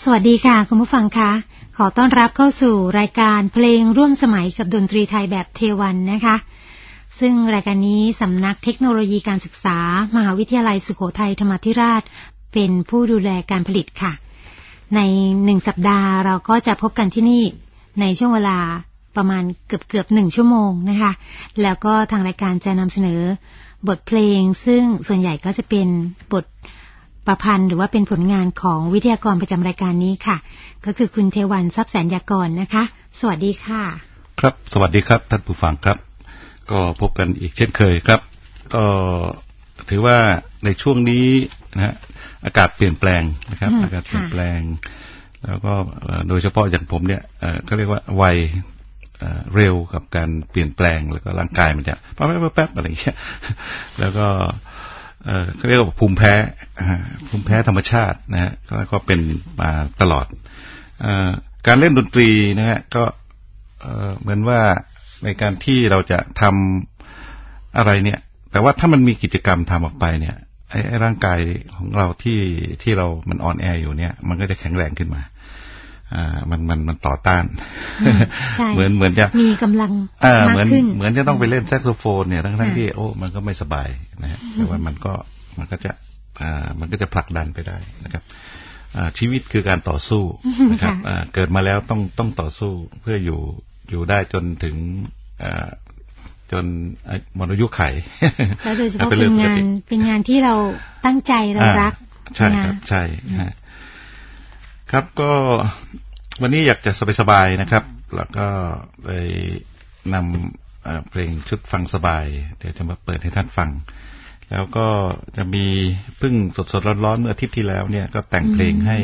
วัสดีค่ะคุณผู้ฟังคะขอต้อนรับเข้าสู่รายการเพลงร่วมสมัยกับดนตรีไทยแบบเทวันนะคะซึ่งรายการนี้สำนักเทคโนโลยีการศึกษามหาวิทยาลัยสุโขทัยธรรมาธิราชเป็นผู้ดูแลการผลิตค่ะใน1สัปดาห์เราก็จะพบกันที่นี่ในช่วงเวลาประมาณเกือบ1ชั่วโมงนะคะแล้วก็ทางรายการจะนำเสนอบทเพลงซึ่งส่วนใหญ่ก็จะเป็นบทประพันธ์หรือว่าเป็นผลงานของวิทยากรประจำรายการนี้ค่ะก็คือคุณเทวันทรัพย์แสนยากรนะคะสวัสดีค่ะครับสวัสดีครับท่านผู้ฟังครับก็พบกันอีกเช่นเคยครับก็ถือว่าในช่วงนี้นะฮะอากาศเปลี่ยนแปลงนะครับอากาศเปลี่ยนแปลงแล้วก็โดยเฉพาะอย่างผมเนี่ยก็เรียกว่าวัยเร็วกับการเปลี่ยนแปลงแล้วก็ร่างกายมันจะแป๊บอะไรอย่างเงี้ยแล้วก็เขาเรียกว่าภูมิแพ้ธรรมชาตินะฮะก็เป็นมาตลอดการเล่นดนตรีนะฮะก็เหมือนว่าในการที่เราจะทำอะไรเนี่ยแต่ว่าถ้ามันมีกิจกรรมทำออกไปเนี่ยไอ้ร่างกายของเราที่เรามันอ่อนแออยู่เนี่ยมันก็จะแข็งแรงขึ้นมามันต่อต้านเหมือนจะมีกำลังมากขึ้นเหมือนจะต้องไปเล่นแซกโซโฟนเนี่ยทั้งที่มันก็ไม่สบายนะฮะแต่ว่ามันก็จะผลักดันไปได้นะครับชีวิตคือการต่อสู้นะครับเกิดมาแล้วต้องต่อสู้เพื่ออยู่ได้จนถึงจนหมดอายุไขแล้วโดยเฉพาะเป็นงานที่เราตั้งใจเรารักใช่ครับใช่ครับก็วันนี้อยากจะสบายๆนะครับแล้วก็เลยนำเพลงชุดฟังสบายเดี๋ยวจะมาเปิดให้ท่านฟังแล้วก็จะมีเพิ่งสดๆร้อนๆเมื่ออาทิตย์ที่แล้วเนี่ยก็แต่งเพลงให้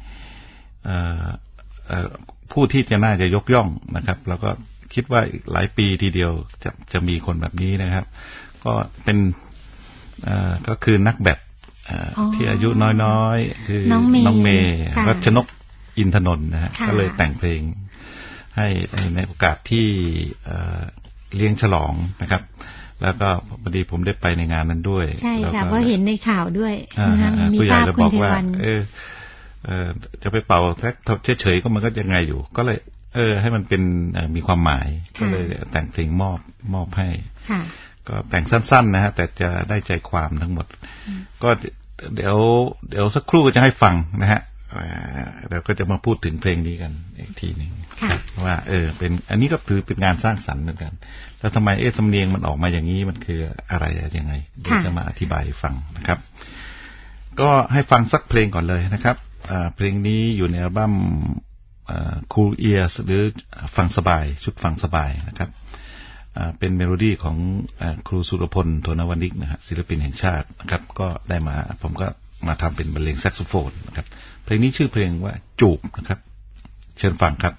ผู้ที่จะน่าจะยกย่องนะครับแล้วก็คิดว่าอีกหลายปีทีเดียวจะมีคนแบบนี้นะครับก็เป็นก็คือนักแบดที่อายุน้อยๆคือน้องเมย์รัชนกอินทนนท์นะฮะก็เลยแต่งเพลงให้ในโอกาสที่เลี้ยงฉลองนะครับแล้วก็พอดีผมได้ไปในงานนั้นด้วยใช่ค่ะเพราะเห็นในข่าวด้วยมีผู้ใหญ่เราบอกว่าจะไปเป่าแท็กเฉยๆก็มันก็ยังไงอยู่ก็เลยให้มันเป็นมีความหมายก็เลยแต่งเพลงมอบให้ก็แต่งสั้นๆนะฮะแต่จะได้ใจความทั้งหมดก็เดี๋ยวสักครู่ก็จะให้ฟังนะฮะเราก็จะมาพูดถึงเพลงนี้กันอีกทีนึงว่าเป็นอันนี้ก็ถือเป็นงานสร้างสรรค์เหมือนกันแล้วทำไมสำเนียงมันออกมาอย่างนี้มันคืออะไรยังไงเดี๋ยวจะมาอธิบายฟังนะครับก็ให้ฟังสักเพลงก่อนเลยนะครับเพลงนี้อยู่ในอัลบั้มCool Ears หรือฟังสบายชุดฟังสบายนะครับเป็นเมโลดี้ของครูสุรพลโทนวณิกนะฮะศิลปินแห่งชาตินะครับก็ได้มาผมก็มาทำเป็นบรรเลงแซกโซโฟนนะครับเพลงนี้ชื่อเพลงว่าจูบนะครับเชิญฟังครับ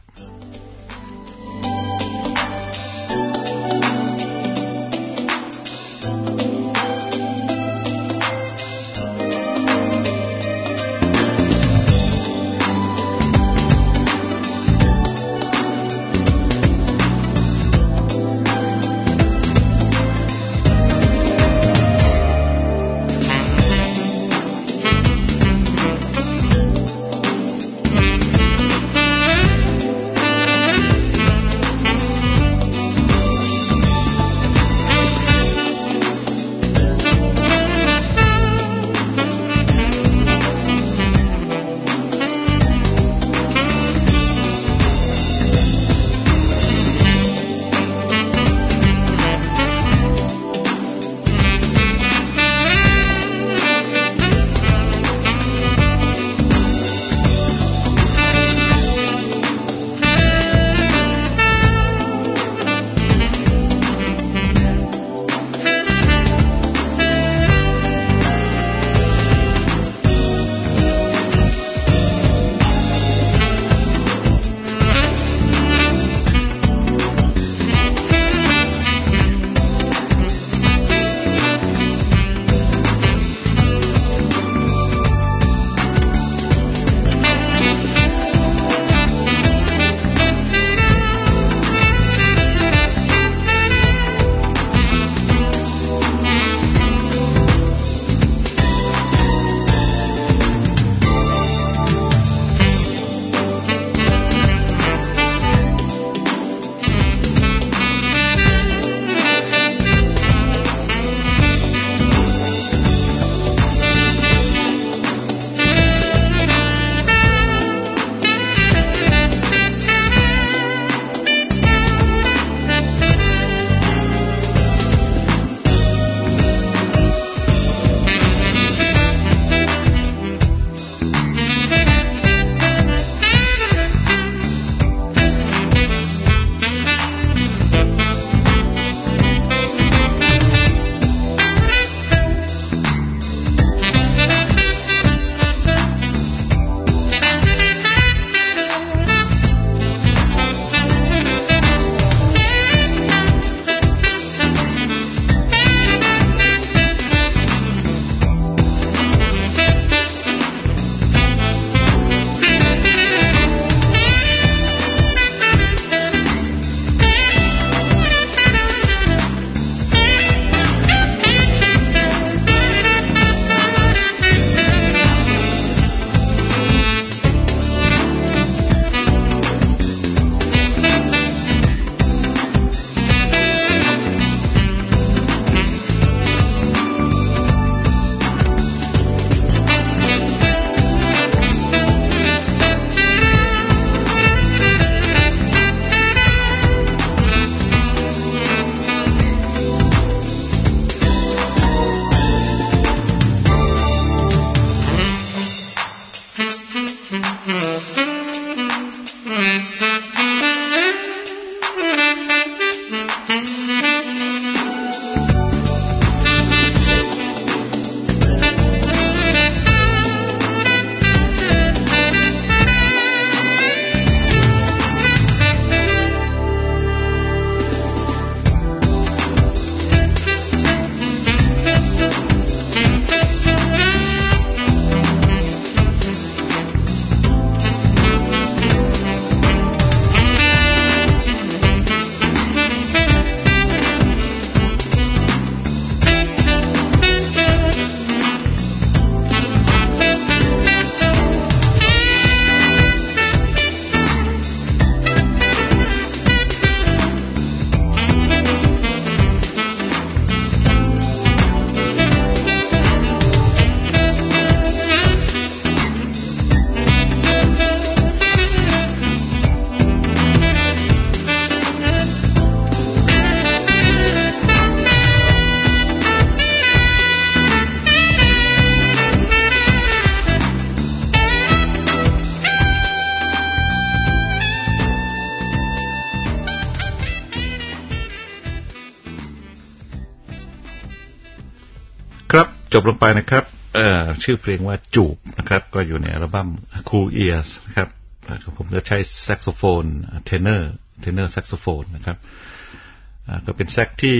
จบลงไปนะครับชื่อเพลงว่าจูบนะครับก็อยู่ในอัลบั้ม Cool Ears นะครับผมจะใช้แซกโซโฟนเทเนอร์แซกโซโฟนนะครับก็เป็นแซกที่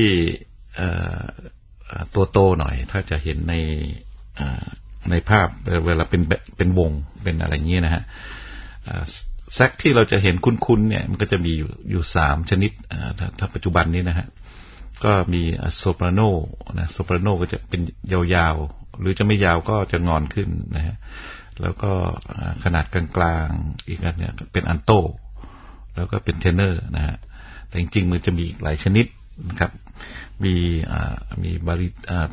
ตัวโตหน่อยถ้าจะเห็นในภาพเวลาเป็นวงเป็นอะไรอย่างนี้นะฮะแซกที่เราจะเห็นคุ้นๆเนี่ยมันก็จะมีอยู่3ชนิดถ้าปัจจุบันนี้นะฮะก็มีโซปราโนนะโซปราโนก็จะเป็นยาวๆหรือจะไม่ยาวก็จะงอนขึ้นนะฮะแล้วก็ขนาดกลางๆอีกอันเนี่ยเป็นอัลโตแล้วก็เป็นเทเนอร์นะฮะแต่จริงๆมันจะมีหลายชนิดนะครับมีบาริ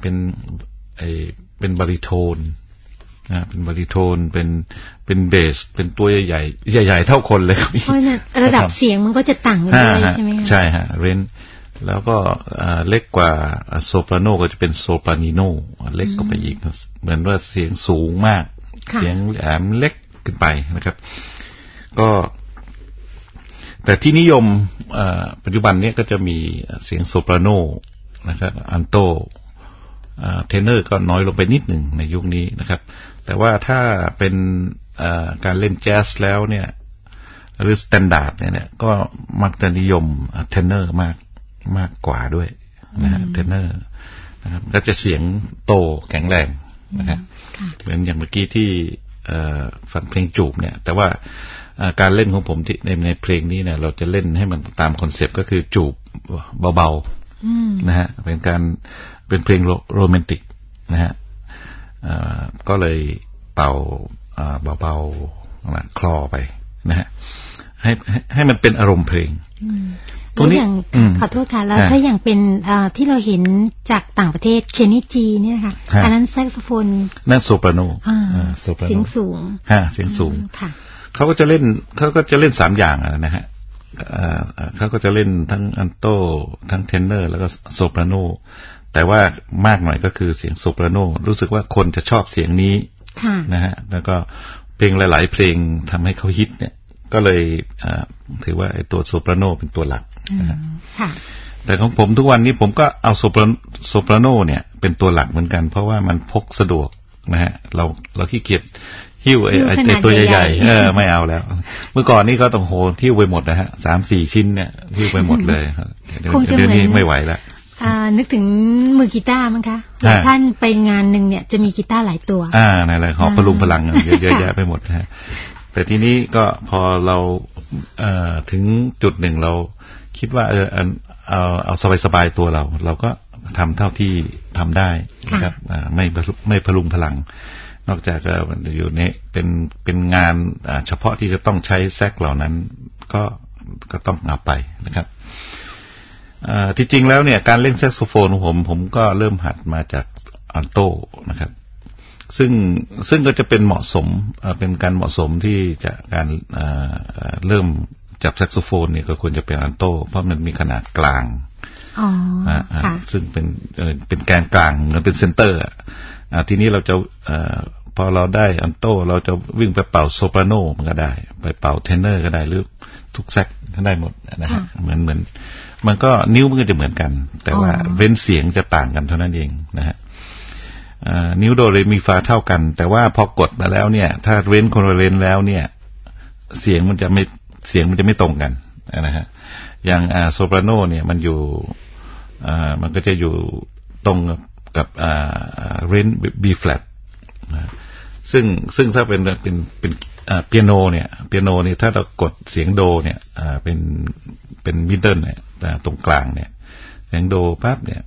เป็นบาริโทนนะเป็นบาริโทนเป็นเบสเป็นตัวใหญ่เท่าคนเลยครับเพราะนั้นระดับเสียงมันก็จะต่างกันด้วยใช่ไหมคะใช่ฮะเรนแล้วก็เล็กกว่าโซปราโนก็จะเป็นโซปรานิโนเล็กกว่าไปอีกเหมือนว่าเสียงสูงมากเสียงแหลมเล็กขึ้นไปนะครับก็แต่ที่นิยมปัจจุบันนี้ก็จะมีเสียงโซปราโนนะครับอัลโตเทเนอร์ก็น้อยลงไปนิดหนึ่งในยุคนี้นะครับแต่ว่าถ้าเป็นการเล่นแจ๊สแล้วเนี่ยหรือสแตนดาร์ดเนี่ยก็มักจะนิยมเทเนอร์มากกว่าด้วยนะฮะเทเนอร์นะครับก็จะเสียงโตแข็งแรงนะครับเหมือนอย่างเมื่อกี้ที่ฟังเพลงจูบเนี่ยแต่ว่าการเล่นของผมที่ในเพลงนี้เนี่ยเราจะเล่นให้มันตามคอนเซปต์ก็คือจูบเบาๆนะฮะเป็นเพลงโรแมนติกนะฮะก็เลยเป่าเบาๆคลอไปนะฮะให้มันเป็นอารมณ์เพลงตัวนี้ขอโทษค่ะแล้วถ้าอย่างเป็นที่เราเห็นจากต่างประเทศเคนนี่จีเนี่ยค่ะอันนั้นแซกโซโฟนนั่นโซปราโนเสียงสูงเสียงสูงเขาก็จะเล่น3อย่างนะฮะเขาก็จะเล่นทั้งอัลโตทั้งเทเนอร์แล้วก็โซปราโนแต่ว่ามากหน่อยก็คือเสียงโซปราโนรู้สึกว่าคนจะชอบเสียงนี้นะฮะแล้วก็เพลงหลายๆเพลงทำให้เขาฮิตเนี่ยก็เลยถือว่าไอ้ตัวโซปราโนเป็นตัวหลักนะฮะแต่ของผมทุกวันนี้ผมก็เอาโซปราโนเนี่ยเป็นตัวหลักเหมือนกันเพราะว่ามันพกสะดวกนะฮะเราขี้เกียจหิ้วไอ้ตัวใหญ่ๆไม่เอาแล้วเมื่อก่อนนี่ก็ต้องโหหิ้วไปหมดนะฮะ3-4 ชิ้นเนี่ยหิ้วไปหมดเลยเดี๋ยวนี้ไม่ไหวแล้วนึกถึงมือกีตาร์มั้งคะท่านไปงานหนึ่งเนี่ยจะมีกีตาร์หลายตัวนั่นแหละขอพลุงพลังเยอะแยะไปหมดนะฮะแต่ทีนี้ก็พอเราถึงจุดหนึ่งเราคิดว่าเอาสบายๆตัวเราก็ทำเท่าที่ทำได้นะครับไม่พลุงพลังนอกจากอยู่ในเป็นงานเฉพาะที่จะต้องใช้แซกเหล่านั้นก็ต้องเอาไปนะครับที่จริงแล้วเนี่ยการเล่นแซกโซโฟนของผมก็เริ่มหัดมาจากอัลโตนะครับซึ่งก็จะเป็นเหมาะสมเป็นการเหมาะสมที่จะการเริ่มจับแซกโซโฟนเนี่ยก็ควรจะเป็นอัลโตเพราะมันมีขนาดกลางซึ่งเป็นแกนกลางเหมือนเป็นเซนเตอร์ทีนี้เราจะพอเราได้อัลโตเราจะวิ่งไปเป่าโซปราโนมันก็ได้ไปเป่าเทเนอร์ก็ได้หรือทุกแซกก็ได้หมดนะฮะเหมือนมันก็นิ้วมันก็จะเหมือนกันแต่ว่าเว้นเสียงจะต่างกันเท่านั้นเองนะฮะนิ้วโดเรมีฟาเท่ากันแต่ว่าพอกดมาแล้วเนี่ยถ้าเว้นคนละเลนแล้วเนี่ยเสียงมันจะไม่ตรงกันนะฮะอย่างโซปราโนเนี่ยมันอยู่มันก็จะอยู่ตรงกับเรนบีแฟลตซึ่งถ้าเป็นเปียโนเนี่ยถ้าเรากดเสียงโดเนี่ยเป็นมิดเดิลเนี่ยตรงกลางเนี่ยเสียงโดปั๊บเนี่ย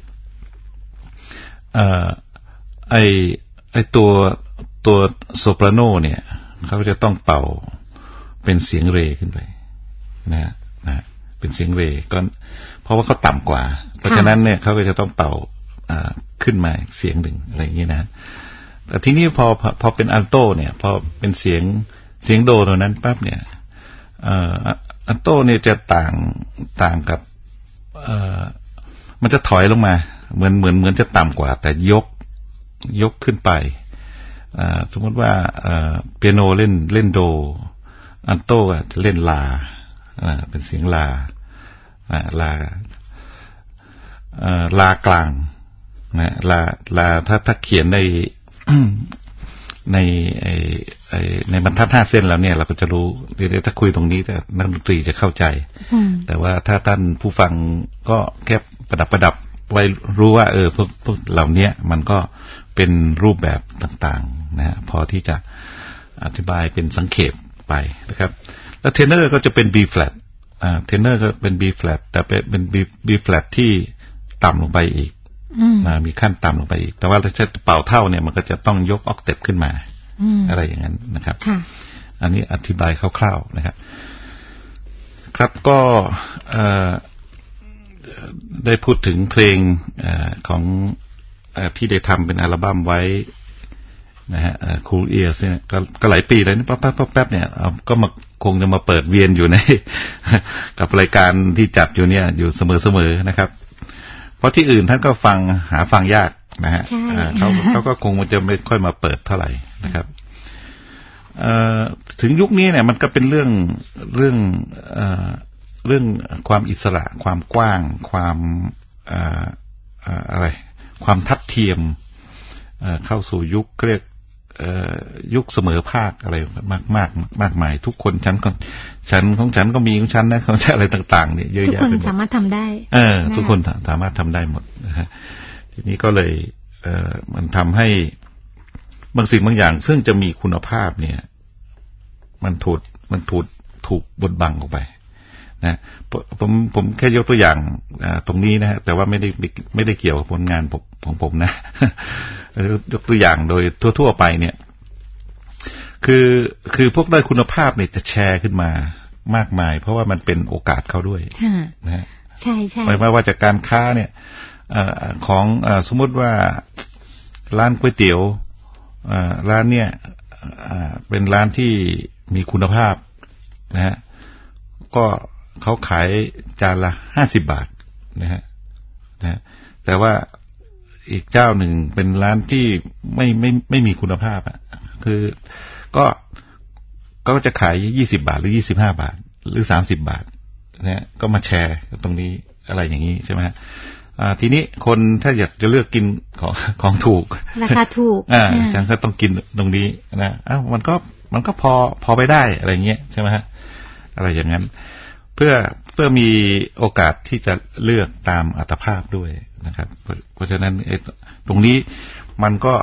ไอตัวโซปราโนเนี่ยเขาจะต้องเป่าเป็นเสียงเรขึ้นไปนะเป็นเสียงเรก็เพราะว่าเขาต่ำกว่าเพราะฉะนั้นเนี่ยเขาก็จะต้องเป่าขึ้นมาเสียงหนึ่งอะไรอย่างนี้นะแต่ทีนี้พอเป็นอัลโตเนี่ยพอเป็นเสียงโดตรงนั้นปั๊บเนี่ยอัลโตเนี่ยจะต่างกับมันจะถอยลงมาเหมือนจะต่ำกว่าแต่ยกขึ้นไปสมมติว่าเปียโนเล่นโดอัลโตจะเล่นลาเป็นเสียงลากลางนะถ้าเขียนใน ในบรรทัด5 เส้นแล้วเนี่ยเราก็จะรู้ถ้าคุยตรงนี้แต่นักดนตรีจะเข้าใจแต่ว่าถ้าท่านผู้ฟังก็แค่ประดับไว้รู้ว่าพวกเหล่านี้มันก็เป็นรูปแบบต่างๆนะพอที่จะอธิบายเป็นสังเขปไปนะครับแล้วเทเนอร์ก็จะเป็น B flat เทเนอร์ก็เป็น B flat แต่เป็น B flat ที่ต่ำลงไปอีกมีขั้นต่ำลงไปอีกแต่ว่าถ้าจะเป่าเท่าเนี่ยมันก็จะต้องยกออกเทปขึ้นมาอะไรอย่างนั้นนะครับอันนี้อธิบายคร่าวๆนะครับครับก็ได้พูดถึงเพลงของที่ได้ทำเป็นอัลบั้มไว้นะฮะCool Ears เนี่ยก็หลายปีแล้วนี่แป๊บเนี่ยก็มาคงจะมาเปิดเวียนอยู่ใน กับรายการที่จัดอยู่เนี่ยอยู่เสมอๆนะครับเพราะที่อื่นท่านก็หาฟังยากนะฮะเขาก็คงจะไม่ค่อยมาเปิดเท่าไหร่นะครับถึงยุคนี้เนี่ยมันก็เป็นเรื่องความอิสระความกว้างความความทัดเทียมเข้าสู่ยุคเรียกยุคเสมอภาคอะไรมากมายทุกคนฉันของฉันก็มีของฉันนะของฉันอะไรต่างๆเนี่ยเยอะแยะทุกคนสามารถทำได้ทุกคนสามารถทำได้หมดนะฮะทีนี้ก็เลยมันทำให้บางสิ่งบางอย่างซึ่งจะมีคุณภาพเนี่ยมันถูกบดบังออกไปนะผมแค่ยกตัวอย่างตรงนี้นะฮะแต่ว่าไม่ได้เกี่ยวกับผลงานของผมนะ ยกตัวอย่างโดยทั่วไปเนี่ยคือพวกได้คุณภาพเนี่ยจะแชร์ขึ้นมามากมายเพราะว่ามันเป็นโอกาสเขาด้วยนะฮะใช่ใช่ไม่ว่าจากการค้าเนี่ยของสมมติว่าร้านก๋วยเตี๋ยวร้านเนี่ยเป็นร้านที่มีคุณภาพนะฮะก็เขาขายจานละ50 บาทนะฮะแต่ว่าอีกเจ้าหนึ่งเป็นร้านที่ไม่มีคุณภาพคือก็จะขาย20 บาทหรือ25 บาทหรือ30 บาทนะก็มาแชร์ตรงนี้อะไรอย่างนี้ใช่ไหมทีนี้คนถ้าอยากจะเลือกกินของถูกราคาถูกจังก็ต้องกินตรงนี้นะมันก็พอไปได้อะไรเงี้ยใช่ไหมฮะอะไรอย่างนั้นเพื่อมีโอกาสที่จะเลือกตามอัตภาพด้วยนะครับเพราะฉะนั้นตรงนี้มันก็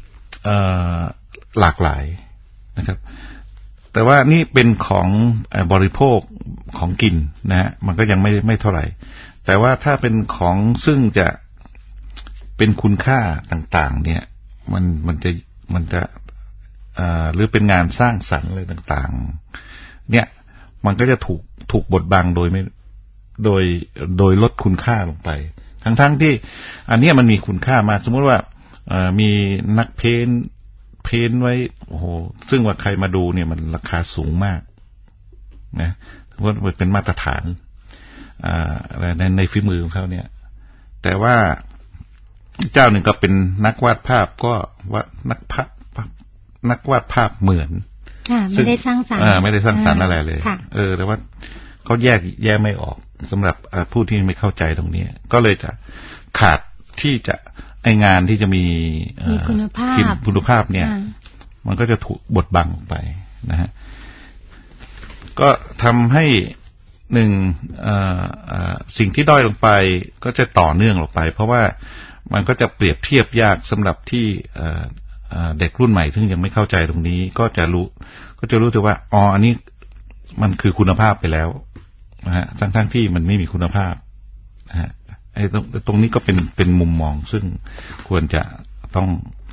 หลากหลายนะครับแต่ว่านี่เป็นของบริโภคของกินนะฮะมันก็ยังไม่เท่าไหร่แต่ว่าถ้าเป็นของซึ่งจะเป็นคุณค่าต่างๆเนี่ยมันจะหรือเป็นงานสร้างสรรค์อะไรต่างๆเนี่ยมันก็จะถูกบดบังโดยลดคุณค่าลงไปทั้งที่อันนี้มันมีคุณค่ามากสมมติว่ามีนักเพ้นไว้โอ้โหซึ่งว่าใครมาดูเนี่ยมันราคาสูงมากนะเพราะว่าเป็นมาตรฐานในฝีมือของเขาเนี่ยแต่ว่าเจ้าหนึ่งก็เป็นนักวาดภาพก็ว่านักวาดภาพเหมือนไม่ได้สร้างสรรค์ไม่ได้สร้างสรรค์อะไรเลยแต่ว่าเขาแยกไม่ออกสำหรับผู้ที่ไม่เข้าใจตรงนี้ก็เลยจะขาดที่จะไองานที่จะมีคุณภาพเนี่ยมันก็จะถูกบดบังออกไปนะฮะก็ทำให้หนึ่งสิ่งที่ด้อยลงไปก็จะต่อเนื่องลงไปเพราะว่ามันก็จะเปรียบเทียบยากสำหรับที่เด็กรุ่นใหม่ซึ่งยังไม่เข้าใจตรงนี้ก็จะรู้แต่ว่าอันนี้มันคือคุณภาพไปแล้วนะฮะทั้งที่มันไม่มีคุณภาพนะฮะไอ้ตรงนี้ก็เป็นมุมมองซึ่งควรจะต้อง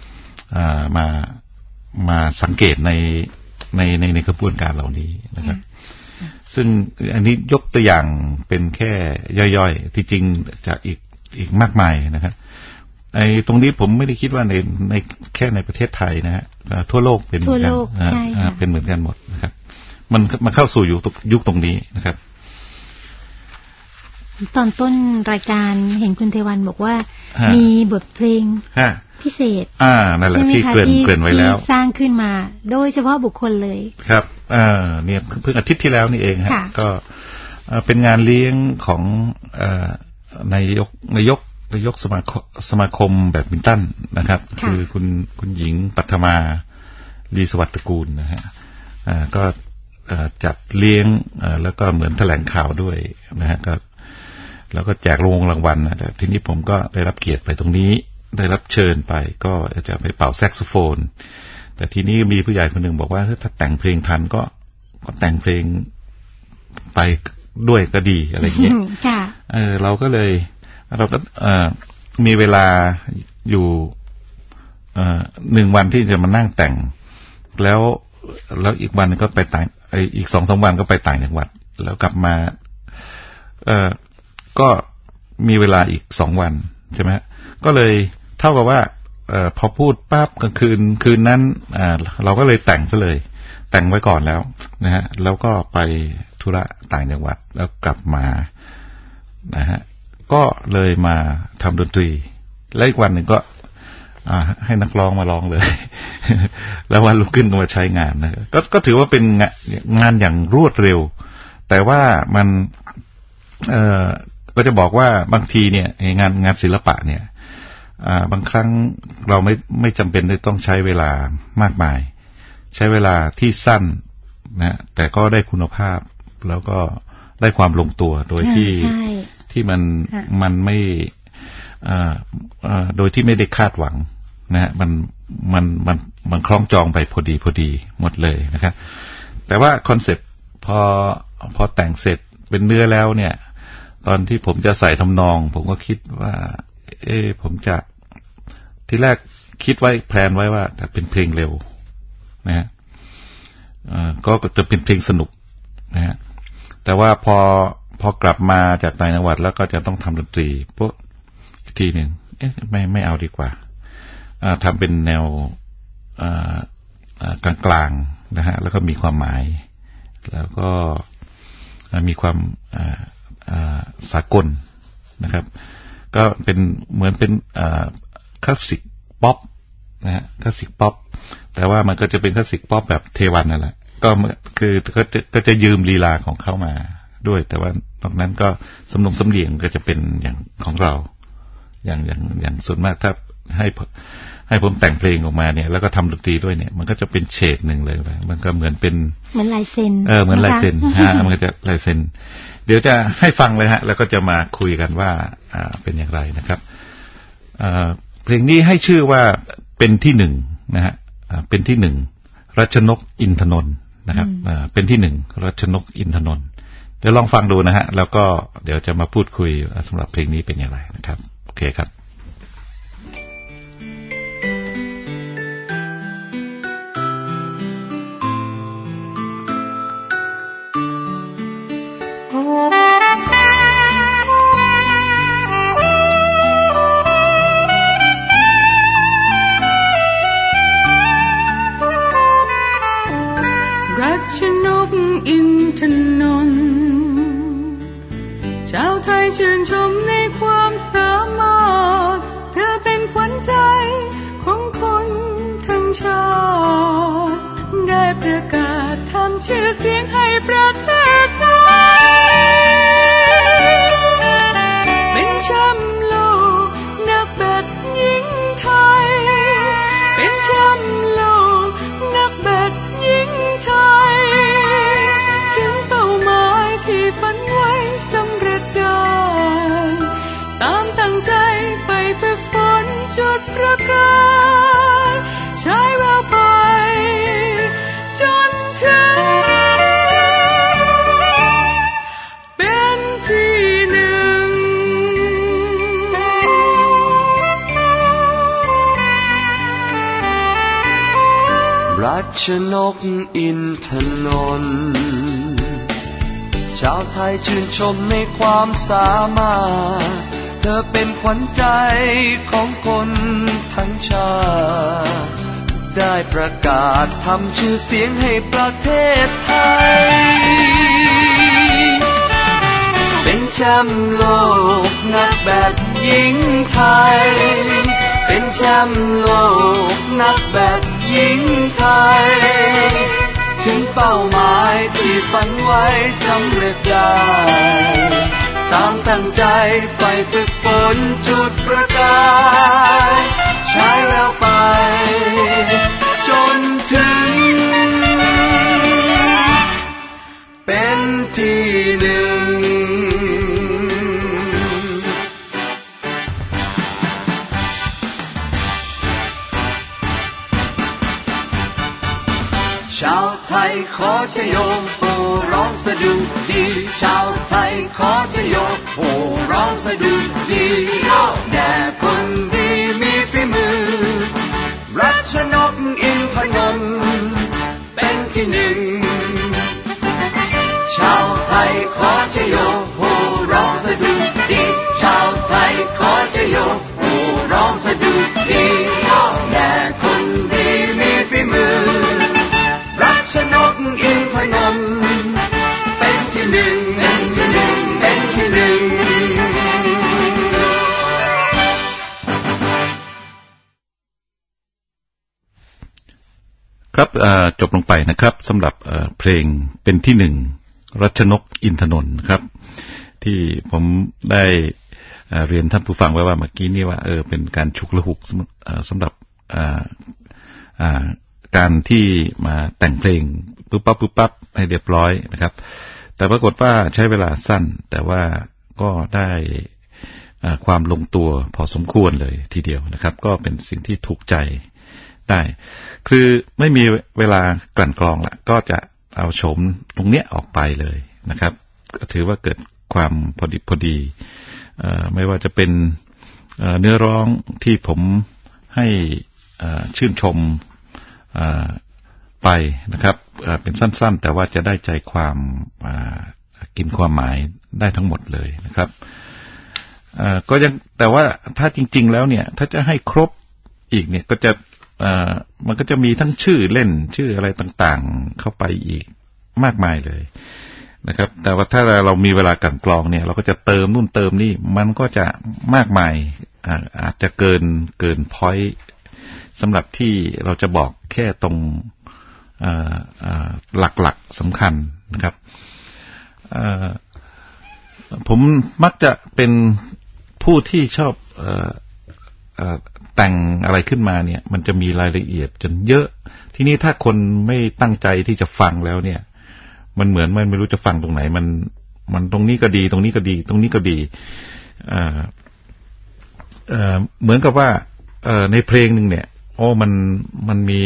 มาสังเกตในกระบวนการเหล่านี้นะครับซึ่งอันนี้ยกตัวอย่างเป็นแค่ย่อยๆที่จริงจะอีกมากมายนะครับไอ้ตรงนี้ผมไม่ได้คิดว่าในแค่ในประเทศไทยนะฮะทั่วโลกเป็นเหมือนกันเป็นเหมือนกันหมดนะครับมันเข้าสู่ยุคตรงนี้นะครับตอนต้นรายการเห็นคุณเทวันบอกว่ามีบทเพลงพิเศษนั่นแหละที่เกริ่นไว้แล้วสร้างขึ้นมาโดยเฉพาะบุคคลเลยครับเนี่ยเพิ่งอาทิตย์ที่แล้วนี่เองฮะก็เป็นงานเลี้ยงของนายกนายกสมาคมแบดมินตันนะครับคือคุณหญิงปัทมาลีสวัสดิ์ตระกูลนะฮะก็จัดเลี้ยงแล้วก็เหมือนแถลงข่าวด้วยนะฮะก็แล้วก็แจกรางวัลนะทีนี้ผมก็ได้รับเกียรติไปตรงนี้ได้รับเชิญไปก็จะไปเป่าแซกโซโฟนแต่ทีนี้มีผู้ใหญ่คนหนึ่งบอกว่าถ้าแต่งเพลงทันก็แต่งเพลงไปด้วยก็ดีอะไรอย่างเงี้ยเราก็เลยเราก็มีเวลาอยู่1 วันที่จะมานั่งแต่งแล้วอีกวันก็ไปต่างอีก2-3 วันก็ไปต่างจังหวัดแล้วกลับมาก็มีเวลาอีก2 วันใช่ไหมก็เลยเท่ากับว่าพอพูดปั๊บกลางคืนนั้นเราก็เลยแต่งซะเลยแต่งไว้ก่อนแล้วนะฮะแล้วก็ไปธุระต่างจังหวัดแล้วกลับมานะฮะก็เลยมาทำดนตรีแล้วอีกวันหนึ่งก็ให้นักร้องมาร้องเลย แล้ววันรุ่งขึ้นก็มาใช้งานนะก็ถือว่าเป็นงานอย่างรวดเร็วแต่ว่ามันก็จะบอกว่าบางทีเนี่ยงานศิลปะเนี่ยบางครั้งเราไม่จำเป็นต้องใช้เวลามากมายใช้เวลาที่สั้นนะแต่ก็ได้คุณภาพแล้วก็ได้ความลงตัวโดยที่มันไม่โดยที่ไม่ได้คาดหวังนะมันคล้องจองไปพอดีหมดเลยนะครับแต่ว่าคอนเซ็ปต์พอแต่งเสร็จเป็นเนื้อแล้วเนี่ยตอนที่ผมจะใส่ทำนองผมก็คิดว่าผมจะที่แรกคิดไว้แพลนไว้ว่าแต่เป็นเพลงเร็วนะฮะก็จะเป็นเพลงสนุกนะฮะแต่ว่าพอกลับมาจากต่างจังหวัดแล้วก็จะต้องทำดนตรีพวกอีกทีหนึ่งไม่เอาดีกว่าทำเป็นแนวกลางๆนะฮะแล้วก็มีความหมายแล้วก็มีความสากลนะครับก็เป็นเหมือนเป็นคลาสสิกป๊อปนะฮะคลาสสิกป๊อปแต่ว่ามันก็จะเป็นคลาสสิกป๊อปแบบเทวันนั่นแหละก็จะยืมลีลาของเขามาด้วยแต่ว่านอกนั้นก็สำเนียงก็จะเป็นอย่างของเราอย่างส่วนมากถ้าให้ผมแต่งเพลงออกมาเนี่ยแล้วก็ทำดนตรีด้วยเนี่ยมันก็จะเป็นเฉดหนึ่งเลยมันก็เหมือนเป็นเหมือนลายเซ็นเหมือนลายเซ็นฮะมันก็จะลายเซ็นเดี๋ยวจะให้ฟังเลยฮะแล้วก็จะมาคุยกันว่าเป็นอย่างไรนะครับเพลงนี้ให้ชื่อว่าเป็นที่หนึ่งนะฮะเป็นที่หนึ่งรัชนกอินทนนท์นะครับเป็นที่หนึ่งรัชนกอินทนนท์เดี๋ยวลองฟังดูนะฮะแล้วก็เดี๋ยวจะมาพูดคุยสำหรับเพลงนี้เป็นอย่างไรนะครับโอเคครับชื่นชมในความสามารถเธอเป็นขวัญใจของคนทั้งชาติได้ประกาศทำชื่อเสียงให้ประเทศไทยเป็นแชมป์โลกนักแบดหญิงไทยเป็นแชมป์โลกนักแบดหญิงไทยถึงเป้าหมายที่ฝันไว้สำเร็จได้ตามตั้งใจไปฝึกฝนจุดประกายใช้แววไปจนถึงเป็นที่หนึ่งรัชนกอินทนนท์ชาวไทยชื่นชมในความสามารถเธอเป็นขวัญใจของคนทั้งชาติได้ประกาศทำชื่อเสียงให้ประเทศไทยเป็นแชมป์โลกนักแบดหญิงไทยเป็นแชมป์โลกนักแบดหญิงไทยถึงเป้าหมายที่ฝันไว้สำเร็จได้ตามตั้งใจไฟฝึกฝนจุดประกายใช้แล้วไปจนถึงเป็นที่หนึ่งชาวไทยขอชโยโห่ร้องสะดุดีชาวไทยขอชโยโห่ร้องสะดุดีแด่คนดีมีฝีมือรัชนกอินทนนท์เป็นที่หนึ่งชาวไทยขอชโยโห่ร้องสะดุดีชาวไทยขอชโยโห่ร้องสะดุดีแด่คนดีมีฝีมือรัชนกอินทนนท์เป็นที่หนึ่งเป็นที่หนึ่งเป็นที่หนึ่งครับจบลงไปนะครับสำหรับเพลงเป็นที่หนึ่งรัชนกอินทนนท์ครับที่ผมได้เรียนท่านผู้ฟังไว้ว่าเมื่อกี้นี่ว่าเป็นการฉุกละหุกสำหรับการที่มาแต่งเพลงปุ๊บปั๊บให้เรียบร้อยนะครับแต่ปรากฏว่าใช้เวลาสั้นแต่ว่าก็ได้ความลงตัวพอสมควรเลยทีเดียวนะครับก็เป็นสิ่งที่ถูกใจได้คือไม่มีเวลากลั่นกรองละก็จะเอาโฉมตรงเนี้ยออกไปเลยนะครับก็ถือว่าเกิดความพอดีไม่ว่าจะเป็นเนื้อร้องที่ผมให้ชื่นชมไปนะครับเป็นสั้นๆแต่ว่าจะได้ใจความกินความหมายได้ทั้งหมดเลยนะครับก็ยังแต่ว่าถ้าจริงๆแล้วเนี่ยถ้าจะให้ครบอีกเนี่ยก็จะมันก็จะมีทั้งชื่อเล่นชื่ออะไรต่างๆเข้าไปอีกมากมายเลยนะครับแต่ว่าถ้าเรามีเวลากลั่นกรองเนี่ยเราก็จะเติมนู่นเติมนี่มันก็จะมากมายอาจจะเกินพอยต์สำหรับที่เราจะบอกแค่ตรงหลักๆสำคัญนะครับผมมักจะเป็นผู้ที่ชอบแต่งอะไรขึ้นมาเนี่ยมันจะมีรายละเอียดจนเยอะทีนี้ถ้าคนไม่ตั้งใจที่จะฟังแล้วเนี่ยมันเหมือนมันไม่รู้จะฟังตรงไหนมันตรงนี้ก็ดีตรงนี้ก็ดีตรงนี้ก็ดีเหมือนกับว่าในเพลงนึงเนี่ยมันมี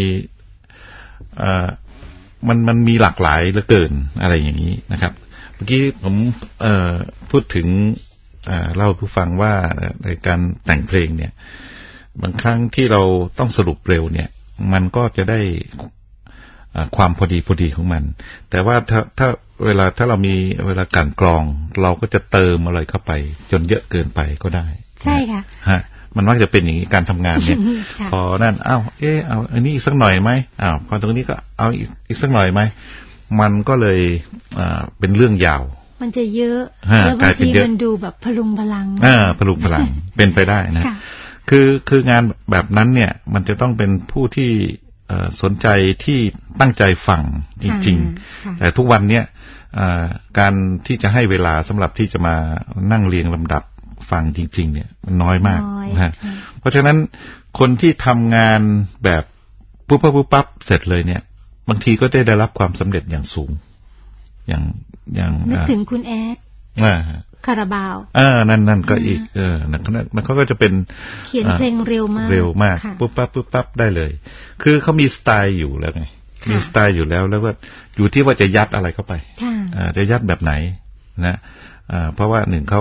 มันมีหลากหลายเหลือเกินอะไรอย่างนี้นะครับเมื่อกี้ผมพูดถึงเล่าผู้ฟังว่าในการแต่งเพลงเนี่ยบางครั้งที่เราต้องสรุปเร็วเนี่ยมันก็จะได้ความพอดีของมันแต่ว่าถ้าเรามีเวลาการกรองเราก็จะเติมอะไรเข้าไปจนเยอะเกินไปก็ได้ใช่ค่ะฮะมันมักจะเป็นอย่างนี้การทำงานเนี่ย พอนั่นเอาอันนี้อีกสักหน่อยไหมพอตรงนี้ก็เอาอีกสักหน่อยไหมมันก็เลยเป็นเรื่องยาวมันจะเยอะแล้วบางทีมันดูแบบพลุงพลังพลุงพลัง เป็นไปได้นะคืองานแบบนั้นเนี่ยมันจะต้องเป็นผู้ที่สนใจที่ตั้งใจฟังจริงๆแต่ทุกวันเนี่ยการที่จะให้เวลาสำหรับที่จะมานั่งเรียงลำดับฟังจริงๆเนี่ยมันน้อยมากนะเพราะฉะนั้นคนที่ทำงานแบบปุ๊บเสร็จเลยเนี่ยบางทีก็ได้รับความสำเร็จอย่างสูงอย่างนึกถึงคุณแอดคาราบาวนั่นก็อีกนั่นเขาก็จะเป็นเขียนเพลงเร็วมากปุ๊บปั๊บได้เลยคือเขามีสไตล์อยู่แล้วไงมีสไตล์อยู่แล้วก็อยู่ที่ว่าจะยัดอะไรเข้าไปจะยัดแบบไหนนะเพราะว่าหนึ่ง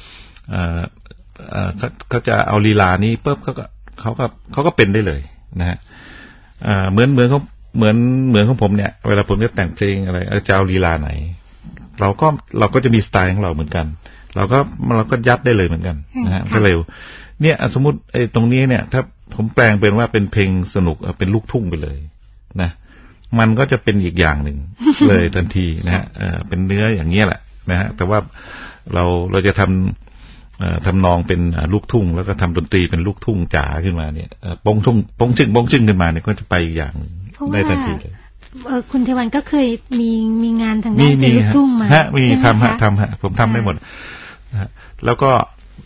เขาจะเอาลีลานี้ปุ๊บเขาก็เป็นได้เลยนะฮะเหมือนของผมเนี่ยเวลาผมจะแต่งเพลงอะไรจะเอาลีลาไหนเราก็จะมีสไตล์ของเราเหมือนกันเราก็ยัดได้เลยเหมือนกันนะฮะก็เร็วเนี่ยสมมุติไอ้ตรงนี้เนี่ยถ้าผมแปลงเป็นว่าเป็นเพลงสนุกเป็นลูกทุ่งไปเลยนะมันก็จะเป็นอีกอย่างหนึ่ง เลยทันทีนะฮะเป็นเนื้ออย่างเงี้ยแหละนะฮะแต่ว่าเราจะทำนองเป็นลูกทุ่งแล้วก็ทำดนตรีเป็นลูกทุ่งจ๋าขึ้นมาเนี่ยปงชึ่งขึ้นมาเนี่ยก็จะไปอีกอย่างได้ทันทีเลยคุณเทวันก็เคยมีงานทางด้านเพลงลูกทุ่งมามีทำผมทำได้หมดแล้วก็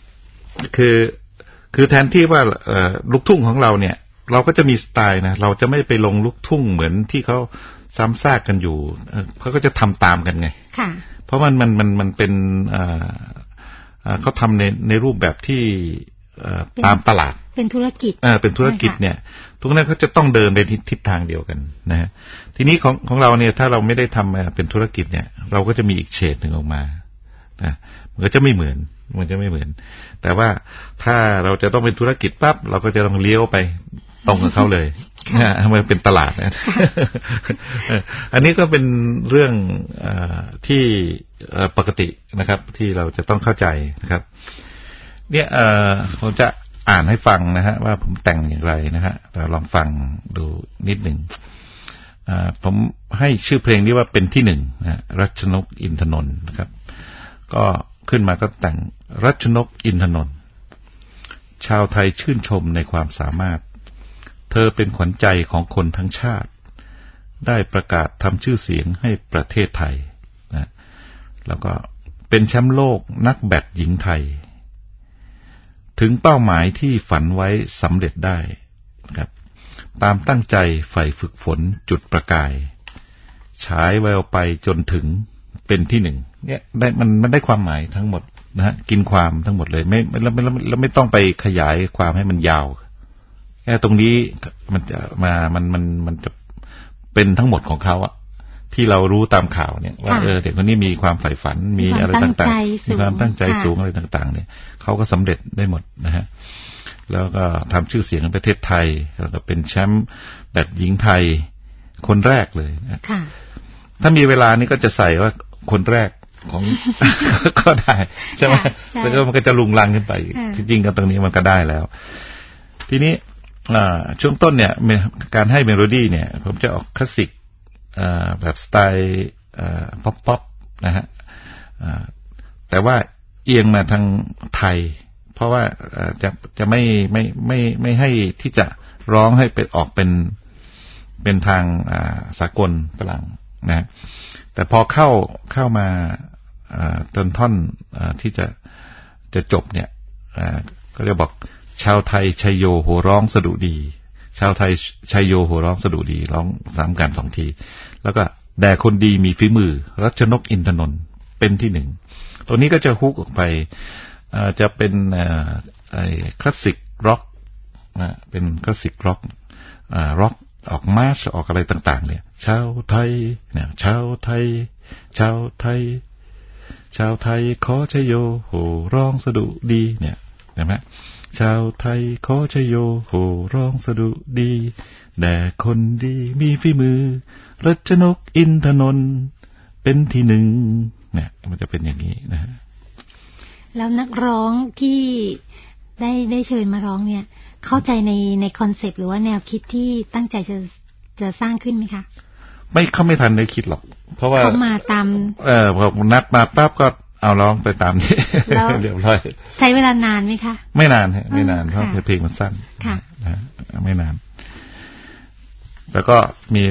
คือแทนที่ว่าลูกทุ่งของเราเนี่ยเราก็จะมีสไตล์นะเราจะไม่ไปลงลูกทุ่งเหมือนที่เขาซ้ำซากกันอยู่เขาก็จะทำตามกันไงค่ะเพราะมันเป็นเขาทำในรูปแบบที่ตามตลาดเป็นธุรกิจเป็นธุรกิจเนี่ยทุกนั้นเขาจะต้องเดินในทิศทางเดียวกันนะฮะทีนี้ของเราเนี่ยถ้าเราไม่ได้ทำเป็นธุรกิจเนี่ยเราก็จะมีอีกเฉดหนึ่งออกมานะมันก็จะไม่เหมือนแต่ว่าถ้าเราจะต้องเป็นธุรกิจปั๊บเราก็จะต้องเลี้ยวไปตรงกับเขาเลยนะมันเป็นตลาดนะอันนี้ก็เป็นเรื่องที่ปกตินะครับที่เราจะต้องเข้าใจนะครับเนี่ยผมจะอ่านให้ฟังนะฮะว่าผมแต่งอย่างไรนะฮะลองฟังดูนิดหนึ่งผมให้ชื่อเพลงนี้ว่าเป็นที่หนึ่งนะรัชนกอินทนนท์นะครับก็ขึ้นมาก็แต่งรัชนกอินทนนท์ชาวไทยชื่นชมในความสามารถเธอเป็นขวัญใจของคนทั้งชาติได้ประกาศทำชื่อเสียงให้ประเทศไทยนะแล้วก็เป็นแชมป์โลกนักแบดหญิงไทยถึงเป้าหมายที่ฝันไว้สำเร็จได้นะครับตามตั้งใจใฝ่ฝึกฝนจุดประกายฉายแววไปจนถึงเป็นที่หนึ่งเนี่ยได้มันได้ความหมายทั้งหมดนะฮะกินความทั้งหมดเลยแล้วไม่ต้องไปขยายความให้มันยาวแค่ตรงนี้มันจะมันจะเป็นทั้งหมดของเขาอะที่เรารู้ตามข่าวเนี่ยว่าเด็กคนนี้มีความใฝ่ฝันมีอะไรต่างๆมีความตั้งใจสูงอะไรต่างๆเนี่ยเขาก็สำเร็จได้หมดนะฮะแล้วก็ทำชื่อเสียงในประเทศไทยแล้วก็เป็นแชมป์แบดหญิงไทยคนแรกเลยนะถ้ามีเวลานี่ก็จะใส่ว่าคนแรกของ ก็ได้ใช่ไหมแล้วก็มันก็จะลุงลังขึ้นไปที่จริงกันตรงนี้มันก็ได้แล้วทีนี้ช่วงต้นเนี่ยการให้เมโลดี้เนี่ยผมจะออกคลาสสิกแบบสไตล์ป๊อปนะฮะแต่ว่าเอียงมาทางไทยเพราะว่าจะไม่ให้ที่จะร้องให้เป็นออกเป็นทางสากลฝรั่งนะแต่พอเข้ามาจนท่อนที่จะจบเนี่ยก็จะบอกชาวไทยชัยโยโห่ร้องสดุดีชาวไทยชัยโยโห่ร้องสดุดีร้องซ้ำกัน2 ทีแล้วก็แด่คนดีมีฝีมือรัชนกอินทนนท์เป็นที่หนึ่งตัวนี้ก็จะฮุกออกไปจะเป็นคลาสสิกร็อกนะเป็นคลาสสิกร็อกร็อกออกมาร์ชออกอะไรต่างๆเนี่ยชาวไทยเนี่ยชาวไทยชาวไทยชาวไทยขอชัยโยโห่ร้องสดุดีเนี่ยเห็นไหมชาวไทยขอชัยโยโห่ร้องสดุดีแด่คนดีมีฝีมือรัชนกอินทนนท์เป็นที่หนึ่งเนี่ยมันจะเป็นอย่างนี้นะฮะแล้วนักร้องที่ได้เชิญมาร้องเนี่ยเข้าใจในคอนเซปต์หรือว่าแนวคิดที่ตั้งใจจะสร้างขึ้นไหมคะเขาไม่ทันได้คิดหรอกเพราะว่าเขามาตามพอนัดมาปั๊บก็เอาร้องไปตามนี้เรียบร้อยใช้เวลานานไหมคะไม่นานฮะไม่นานเพราะเพลงมันสั้นค่ะไม่นานแล้วก็มี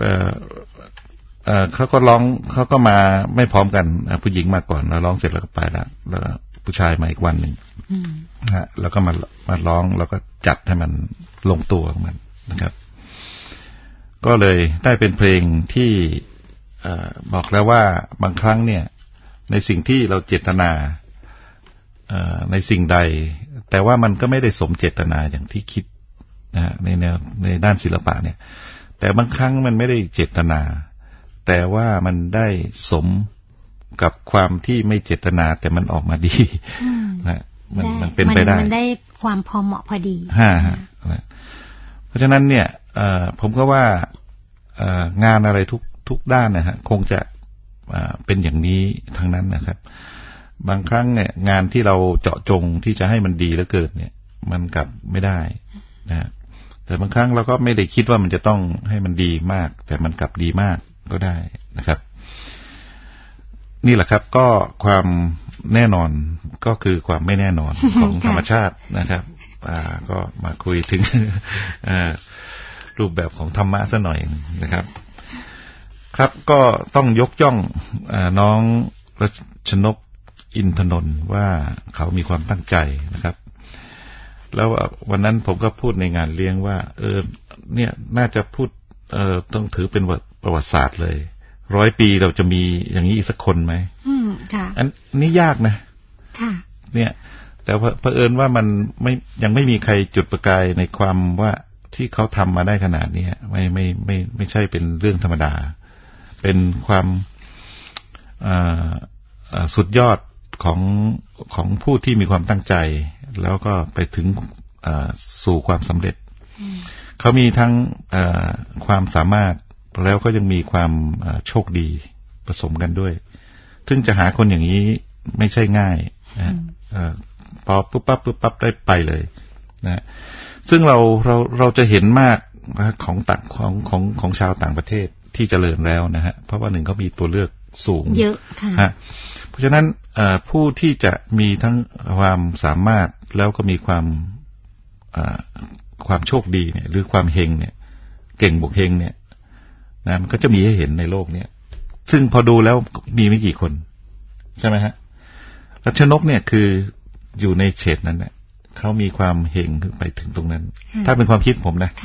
เขาก็ร้องเขาก็มาไม่พร้อมกันผู้หญิงมาก่อนแล้วร้องเสร็จแล้วก็ไปแล้วผู้ชายมาอีกวันหนึ่งฮะแล้วก็มาร้องแล้วก็จัดให้มันลงตัวของมันนะครับก็เลยได้เป็นเพลงที่บอกแล้วว่าบางครั้งเนี่ยในสิ่งที่เราเจตนาในสิ่งใดแต่ว่ามันก็ไม่ได้สมเจตนาอย่างที่คิดนะในด้านศิลปะเนี่ยแต่บางครั้งมันไม่ได้เจตนาแต่ว่ามันได้สมกับความที่ไม่เจตนาแต่มันออกมาดีนะมันเป็นไปได้มันได้ความพอเหมาะพอดีเพราะฉะนั้นเนี่ยผมก็ว่างานอะไรทุกด้านนะฮะคงจะเป็นอย่างนี้ทั้งนั้นนะครับบางครั้งเนี่ยงานที่เราเจาะจงที่จะให้มันดีแล้วเกิดเนี่ยมันกลับไม่ได้นะแต่บางครั้งเราก็ไม่ได้คิดว่ามันจะต้องให้มันดีมากแต่มันกลับดีมากก็ได้นะครับนี่แหละครับก็ความแน่นอนก็คือความไม่แน่นอนของธรรมชาตินะครับก็มาคุยถึงรูปแบบของธรรมะซะหน่อยนะครับครับก็ต้องยกย่องน้องรัชนกอินทนนท์ว่าเขามีความตั้งใจนะครับแล้ววันนั้นผมก็พูดในงานเลี้ยงว่าเนี่ยน่าจะพูดต้องถือเป็นประวัติศาสตร์เลย100 ปีเราจะมีอย่างนี้อีกสักคนไหมค่ะอันนี้ยากนะค่ะเนี่ยแต่เผอิญว่ามันยังไม่มีใครจุดประกายในความว่าที่เขาทำมาได้ขนาดนี้ไม่ใช่เป็นเรื่องธรรมดาเป็นความสุดยอดของผู้ที่มีความตั้งใจแล้วก็ไปถึงสู่ความสำเร็จเขามีทั้งความสามารถแล้วก็ยังมีความโชคดีผสมกันด้วยซึ่งจะหาคนอย่างนี้ไม่ใช่ง่ายนะพอปุ๊บปั๊บได้ไปเลยนะซึ่งเราจะเห็นมากของชาวต่างประเทศที่เจริญแล้วนะฮะเพราะว่าหนึ่งเขามีตัวเลือกสูงเยอะค่ะเพราะฉะนั้นผู้ที่จะมีทั้งความสามารถแล้วก็มีความโชคดีเนี่ยหรือความเฮงเนี่ยเก่งบวกเฮงเนี่ยนะมันก็จะมีให้เห็นในโลกนี้ซึ่งพอดูแล้วมีไม่กี่คนใช่ไหมฮะรัชนกเนี่ยคืออยู่ในเฉดนั้นเนี่ยเขามีความเฮงขึ้นไปถึงตรงนั้นถ้าเป็นความคิดผมนะ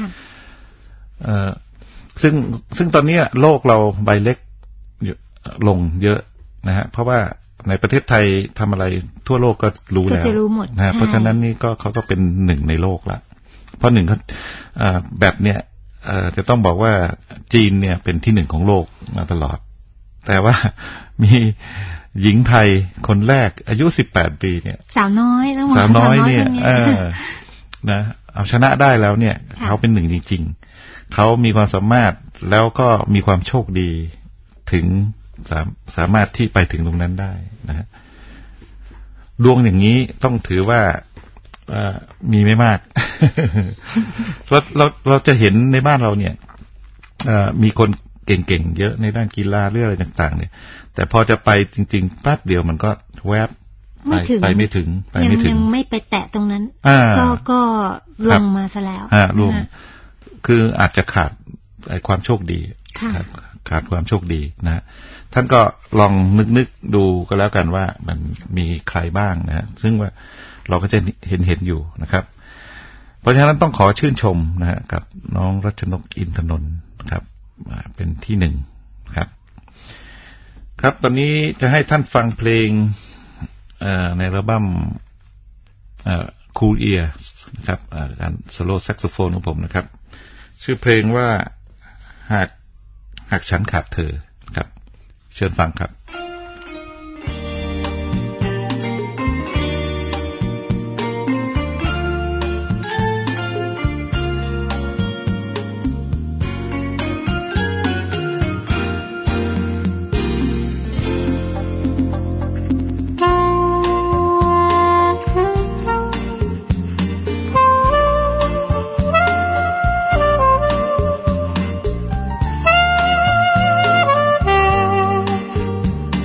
ซึ่งตอนนี้โลกเราใบเล็กลงเยอะนะฮะเพราะว่าในประเทศไทยทำอะไรทั่วโลกก็รู้แล้วนะเพราะฉะนั้นนี่ก็เขาก็เป็นหนึ่งในโลกละเพราะหนึ่งเขาแบบเนี้ยจะต้องบอกว่าจีนเนี่ยเป็นที่หนึ่งของโลกมาตลอดแต่ว่ามีหญิงไทยคนแรกอายุ18 ปีเนี่ยสาวน้อยเนี่ยนะเอาชนะได้แล้วเนี่ยเขาเป็นหนึ่งจริงๆเขามีความสามารถแล้วก็มีความโชคดีถึงสามารถที่ไปถึงตรงนั้นได้นะดวงอย่างนี้ต้องถือว่ามีไม่มาก เราจะเห็นในบ้านเราเนี่ยมีคนเก่งๆเยอะในด้านกีฬาเรื่องอะไรต่างๆเนี่ยแต่พอจะไปจริงๆแป๊บเดียวมันก็แวบไปไม่ถึงยังไม่ไปแตะตรงนั้นก็ลงมาซะแล้วลงคืออาจจะขาดความโชคดีขาดความโชคดีนะท่านก็ลองนึกดูก็แล้วกันว่ามันมีใครบ้างนะซึ่งว่าเราก็จะเห็นอยู่นะครับเพราะฉะนั้นต้องขอชื่นชมนะฮะกับน้องรัชนกอินทนนท์ครับเป็นที่หนึ่งครับครับตอนนี้จะให้ท่านฟังเพลงในอัลบั้มCool Ear นะครับการโซโล่แซกโซโฟนของผมนะครับชื่อเพลงว่าหากฉันขาดเธอครับเชิญฟังครับห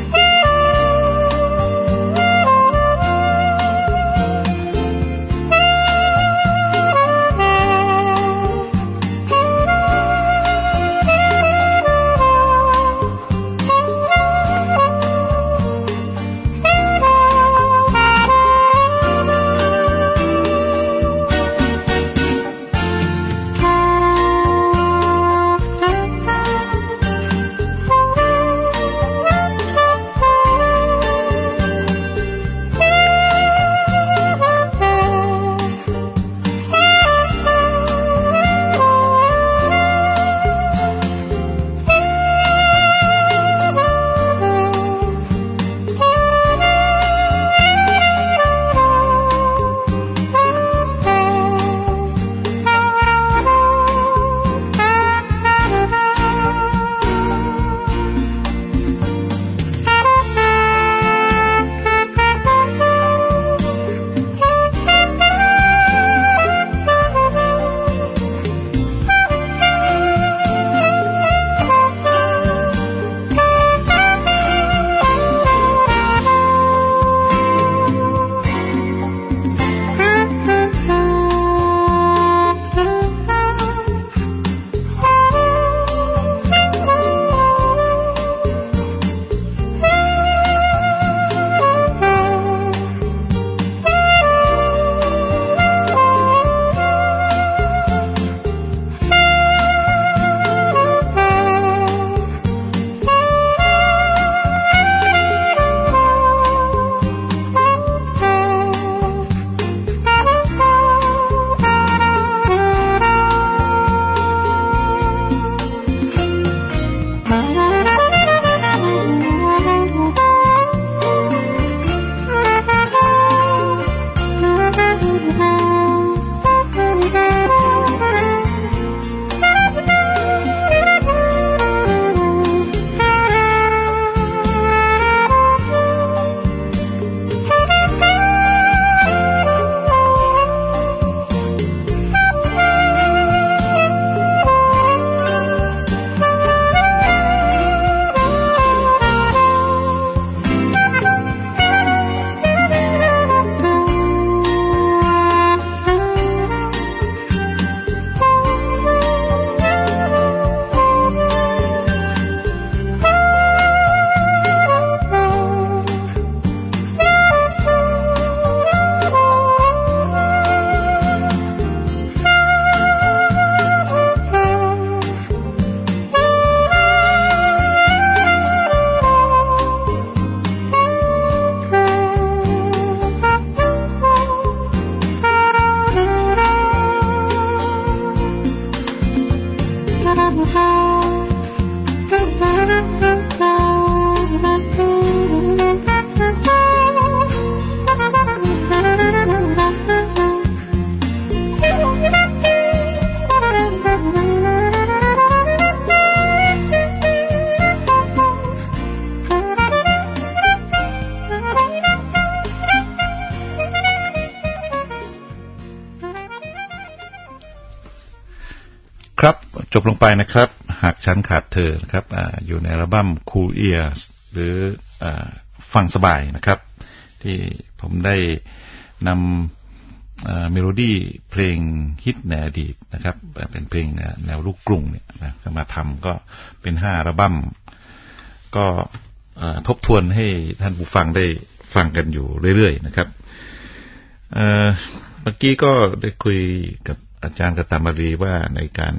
ครับจบลงไปนะครับหากฉันขาดเธอนะครับอยู่ในอัลบั้ม Cool Ears หรือฟังสบายนะครับที่ผมได้นำเมโลดี้เพลงฮิตในอดีตนะครับเป็นเพลงแนวลูกกรุงเนี่ยนะมาทำก็เป็น5อัลบั้มก็ทบทวนให้ท่านผู้ฟังได้ฟังกันอยู่เรื่อยๆนะครับเมื่อกี้ก็ได้คุยกับอาจารย์กตามรีว่าในการ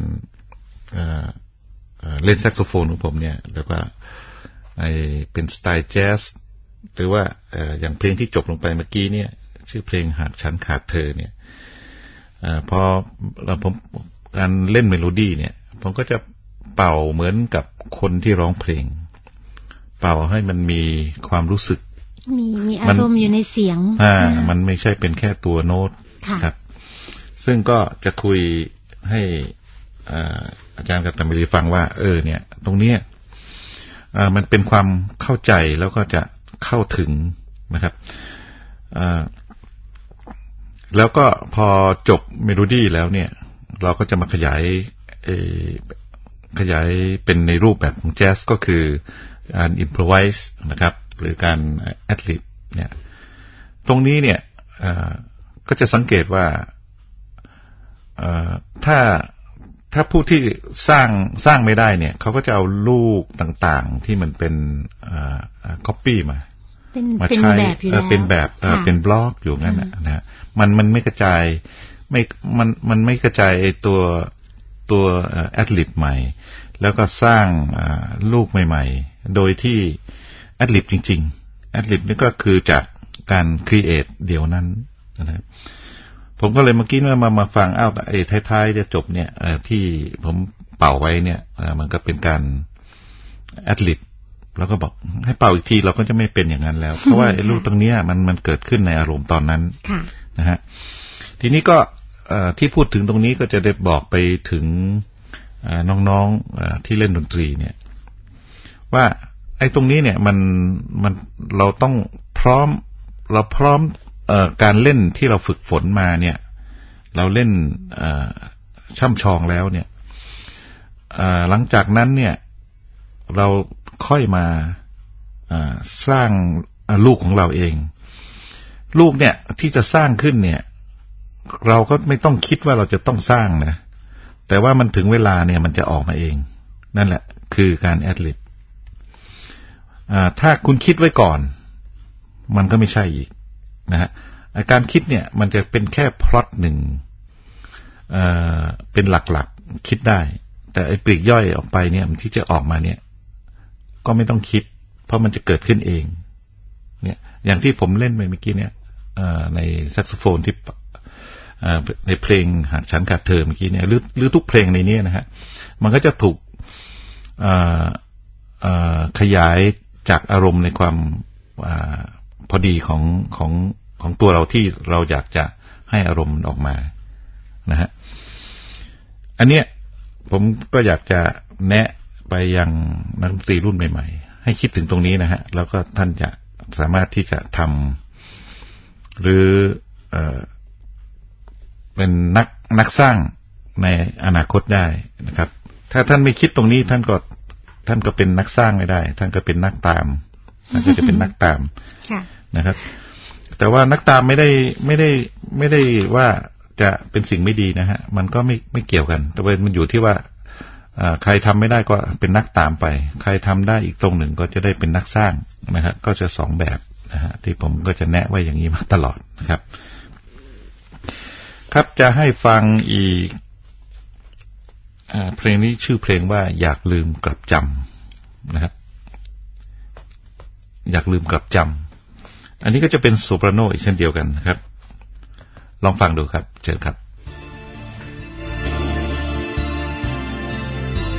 เล่นแซกโซโฟนของผมเนี่ยแล้วก็เป็นสไตล์แจ๊สหรือว่าอย่างเพลงที่จบลงไปเมื่อกี้เนี่ยชื่อเพลงหากฉันขาดเธอเนี่ยพอผมการเล่นเมโลดี้เนี่ยผมก็จะเป่าเหมือนกับคนที่ร้องเพลงเป่าให้มันมีความรู้สึกมีอารมณ์อยู่ในเสียงมันไม่ใช่เป็นแค่ตัวโน้ตครับซึ่งก็จะคุยให้อาจารย์กตามรีฟังว่าเนี่ยตรงนี้มันเป็นความเข้าใจแล้วก็จะเข้าถึงนะครับแล้วก็พอจบเมโลดี้แล้วเนี่ยเราก็จะมาขยายเป็นในรูปแบบของแจ๊สก็คือการอิมโพรไวส์นะครับหรือการแอดลิบเนี่ยตรงนี้เนี่ยก็จะสังเกตว่าถ้าผู้ที่สร้างไม่ได้เนี่ยเขาก็จะเอาลูกต่างๆที่มันเป็นcopy มาใช้เป็นแบบเป็นบล็อกอยู่งั้นนะฮะมันไม่กระจายมันไม่กระจายตัวแอดลิบใหม่แล้วก็สร้างลูกใหม่ๆโดยที่แอดลิบจริงๆแอดลิบนี่ก็คือจากการครีเอทเดี๋ยวนั้นนะครับผมก็เลยเมื่อกี้มาฟังไอ้ท้ายๆจะจบเนี่ยที่ผมเป่าไว้เนี่ยมันก็เป็นการแอดลิบแล้วก็บอกให้เป่าอีกทีเราก็จะไม่เป็นอย่างนั้นแล้วเพราะว่าไอ้ลูกตรงนี้มันเกิดขึ้นในอารมณ์ตอนนั้นนะฮะทีนี้ก็ที่พูดถึงตรงนี้ก็จะได้บอกไปถึงน้องๆที่เล่นดนตรีเนี่ยว่าไอ้ตรงนี้เนี่ยมันเราต้องพร้อมการเล่นที่เราฝึกฝนมาเนี่ยเราเล่นช่ำชองแล้วเนี่ยหลังจากนั้นเนี่ยเราค่อยมาสร้างลูกของเราเองลูกเนี่ยที่จะสร้างขึ้นเนี่ยเราก็ไม่ต้องคิดว่าเราจะต้องสร้างนะแต่ว่ามันถึงเวลาเนี่ยมันจะออกมาเองนั่นแหละคือการแอดลิบถ้าคุณคิดไว้ก่อนมันก็ไม่ใช่อีกนะฮะการคิดเนี่ยมันจะเป็นแค่พล็อตหนึ่งเป็นหลักๆคิดได้แต่ไอ้ปลีกย่อยออกไปเนี่ยมันที่จะออกมาเนี่ยก็ไม่ต้องคิดเพราะมันจะเกิดขึ้นเองเนี่ยอย่างที่ผมเล่นไปเมื่อกี้เนี่ยในแซกโซโฟนที่ในเพลงหากฉันขาดเธอเมื่อกี้เนี่ยหรือทุกเพลงในนี้นะฮะมันก็จะถูกขยายจากอารมณ์ในความพอดีของตัวเราที่เราอยากจะให้อารมณ์ออกมานะฮะอันเนี้ยผมก็อยากจะแนะไปยังนักดนตรีรุ่นใหม่ๆให้คิดถึงตรงนี้นะฮะแล้วก็ท่านจะสามารถที่จะทำหรือเป็นนักสร้างในอนาคตได้นะครับถ้าท่านไม่คิดตรงนี้ท่านก็เป็นนักสร้างไม่ได้ท่านก็เป็นนักตามท่านก็จะเป็นนักตามนะครับแต่ว่านักตามไม่ได้ว่าจะเป็นสิ่งไม่ดีนะฮะมันก็ไม่เกี่ยวกันแต่ว่ามันอยู่ที่ว่าใครทำไม่ได้ก็เป็นนักตามไปใครทำได้อีกตรงหนึ่งก็จะได้เป็นนักสร้างนะฮะก็จะสองแบบนะฮะที่ผมก็จะแนะไว้อย่างนี้มาตลอดนะครับครับจะให้ฟังอีกเพลงนี้ชื่อเพลงว่าอยากลืมกลับจำนะครับอยากลืมกลับจำอันนี้ก็จะเป็นโซปราโนอีกเช่นเดียวกันนะครับลองฟังดูครับเชิญครับ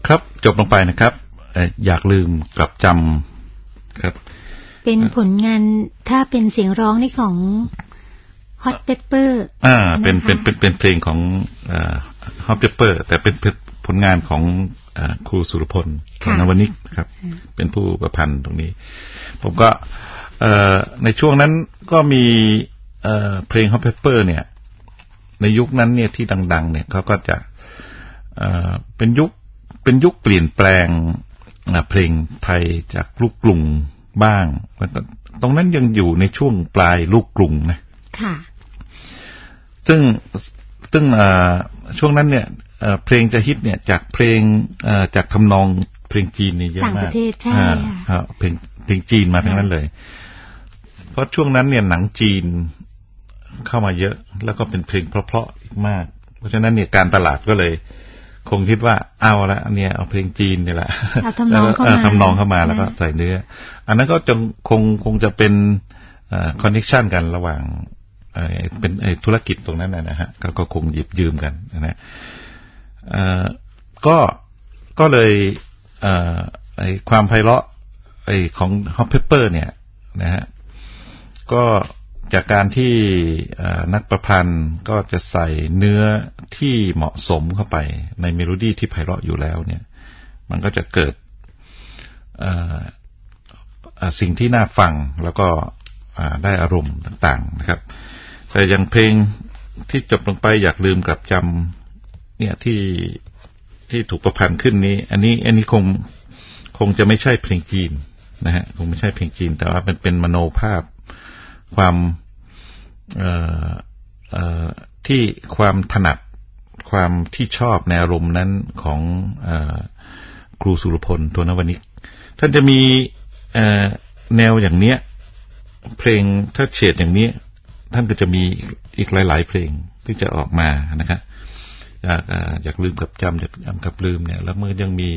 ครับจบลงไปนะครับอยากลืมกลับจำครับเป็นผลงานถ้าเป็นเสียงร้องนี่ของ Hot Pepper เป็นเพลงของHot Pepper แต่เป็นผลงานของครูสุรพลนวนิกครับเป็นผู้ประพันธ์ตรงนี้ผมก็ในช่วงนั้นก็มีเพลง Hot Pepper เนี่ยในยุคนั้นเนี่ยที่ดังๆเนี่ยเขาก็จะเป็นยุคเปลี่ยนแปลงเพลงไทยจากลูกกรุงบ้างแล้วก็ตรงนั้นยังอยู่ในช่วงปลายลูกกรุงนะค่ะซึ่งช่วงนั้นเนี่ยเพลงจะฮิตเนี่ยจากเพลงจากทำนองเพลงจีนนี่เยอะมากต่างประเทศใช่ค่ะเพลงจีนมาทั้งนั้นเลยเพราะช่วงนั้นเนี่ยหนังจีนเข้ามาเยอะแล้วก็เป็นเพลงเพราะๆอีกมากเพราะฉะนั้นเนี่ยการตลาดก็เลยคงคิดว่าเอาละเนี่ยเอาเพลงจีนนี่แหละทำนองเข้ามาแล้วก็ใส่เนื้ออันนั้นก็คงจะเป็นคอนเนคชั่นกันระหว่างเป็นธุรกิจตรงนั้นนะฮะก็คงหยิบยืมกันนะก็เลยความไพเราะของ Hot Pepper เนี่ยนะฮะก็จากการที่นักประพันธ์ก็จะใส่เนื้อที่เหมาะสมเข้าไปในเมโลดี้ที่ไพเราะอยู่แล้วเนี่ยมันก็จะเกิดสิ่งที่น่าฟังแล้วก็ได้อารมณ์ต่างๆนะครับแต่อย่างเพลงที่จบลงไปอยากลืมกลับจำเนี่ยที่ถูกประพันธ์ขึ้นนี้อันนี้คงจะไม่ใช่เพลงจีนนะฮะคงไม่ใช่เพลงจีนแต่ว่าเป็นมโนภาพความที่ความถนัดความที่ชอบในอารมณ์นั้นของครูสุรพลตัวนวนิกท่านจะมีแนวอย่างเนี้ยเพลงถ้าเฉดอย่างนี้ท่านก็จะมีอีกหลายๆเพลงที่จะออกมานะครับอยากลืมกับจำอยากจำกับลืมเนี่ยแล้วเมื่อยังมี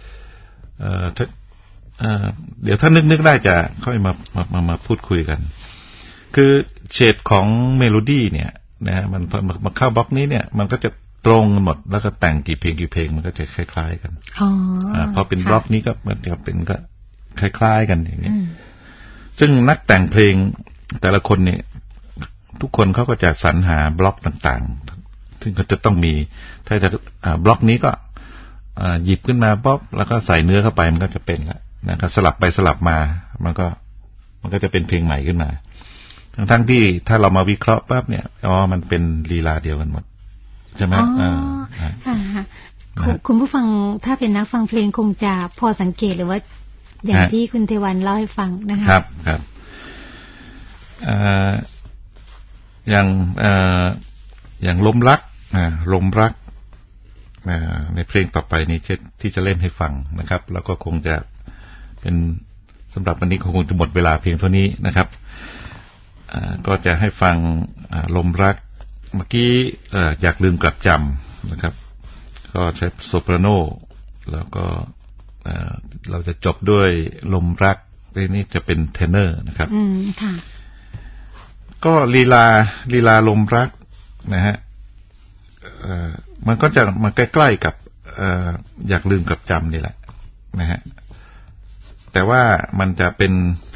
เดี๋ยวถ้านึกได้จะค่อยมาพูดคุยกันคือเฉดของเมโลดี้เนี่ยนะมันมาเข้าบล็อกนี้เนี่ยมันก็จะตรงหมดแล้วก็แต่งกี่เพลงมันก็จะคล้ายๆกันพอเป็นบล็อกนี้ก็มันจะเป็นก็คล้ายๆกันอย่างนี้ซึ่งนักแต่งเพลงแต่ละคนเนี่ยทุกคนเขาก็จะสรรหาบล็อกต่างๆซึ่งก็จะต้องมีถ้าจะบล็อกนี้ก็หยิบขึ้นมาป๊อปแล้วก็ใส่เนื้อเข้าไปมันก็จะเป็นละนะก็สลับไปสลับมามันก็จะเป็นเพลงใหม่ขึ้นมาทั้งที่ถ้าเรามาวิเคราะห์ปั๊บเนี่ยมันเป็นลีลาเดียวกันหมดใช่ไหมคุณผู้ฟังถ้าเป็นนักฟังเพลงคงจะพอสังเกตหรือว่าอย่างที่คุณเทวันเล่าให้ฟังนะคะครับอย่างลมรักในเพลงต่อไปนี้ที่จะเล่นให้ฟังนะครับแล้วก็คงจะเป็นสำหรับวันนี้คงจะหมดเวลาเพียงเท่านี้นะครับก็จะให้ฟังลมรักเมื่อกี้อยากลืมกลับจำนะครับก็ใช้โซปราโนแล้วก็เราจะจบด้วยลมรักนี่จะเป็นเทเนอร์นะครับค่ะก็ลีลาลมรักนะฮะมันก็จะมาใกล้ๆกับอยากลืมกลับจำนี่แหละนะฮะแต่ว่ามันจะเป็น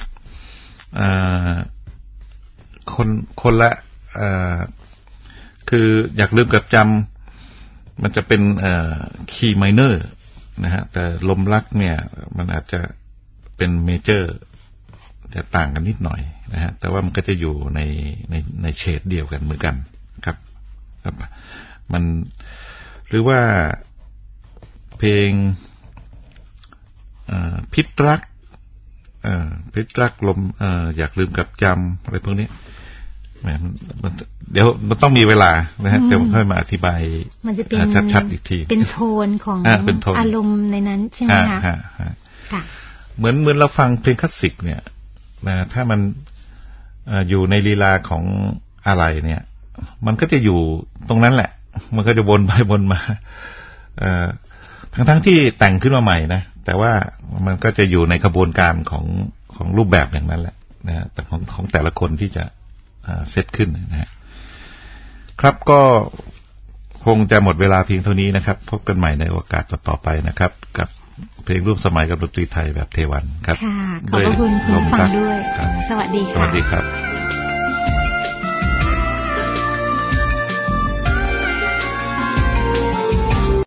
คนละคืออยากลืมกลับจำมันจะเป็นคีย์ไมเนอร์นะฮะแต่ลมรักเนี่ยมันอาจจะเป็นเมเจอร์จะต่างกันนิดหน่อยนะฮะแต่ว่ามันก็จะอยู่ในเฉดเดียวกันเหมือนกันครับมันหรือว่าเพลงพิษรักลมอยากลืมกับจำอะไรพวกนี้เดี๋ยวมันต้องมีเวลานะฮะเดี๋ยวค่อยมาอธิบายมันจะเป็นชัดๆอีกทีเป็นโทนของอารมณ์ในนั้นใช่ไหมคะค่ะเหมือนเราฟังเพลงคลาสสิกเนี่ยนะถ้ามันอยู่ในลีลาของอะไรเนี่ยมันก็จะอยู่ตรงนั้นแหละมันก็จะวนไปวนมาทั้งที่แต่งขึ้นมาใหม่นะแต่ว่ามันก็จะอยู่ในกระบวนการของรูปแบบอย่างนั้นแหละนะแต่ของแต่ละคนที่จะเซตขึ้นนะฮะครับก็คงจะหมดเวลาเพียงเท่านี้นะครับพบกันใหม่ในโอกาสต่อไปนะครับกับเพลงร่วมสมัยกับดนตรีไทยแบบเทวันครับค่ะขอบคุณคุณฟังด้วยสวัสดีค่ะสวัสดีครับ